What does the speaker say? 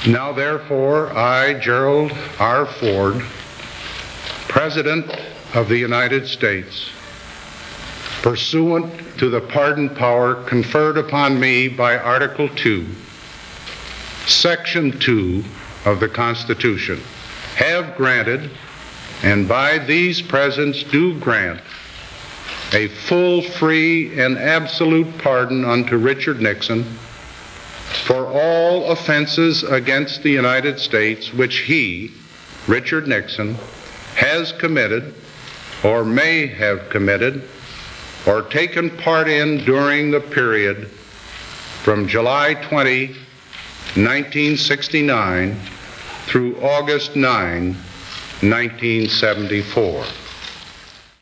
Now therefore, I, Gerald R. Ford, President of the United States, pursuant to the pardon power conferred upon me by Article 2, Section 2 of the Constitution, have granted, and by these presents do grant, a full, free, and absolute pardon unto Richard Nixon for all offenses against the United States which he, Richard Nixon, has committed or may have committed or taken part in during the period from July 20, 1969 through August 9, 1974.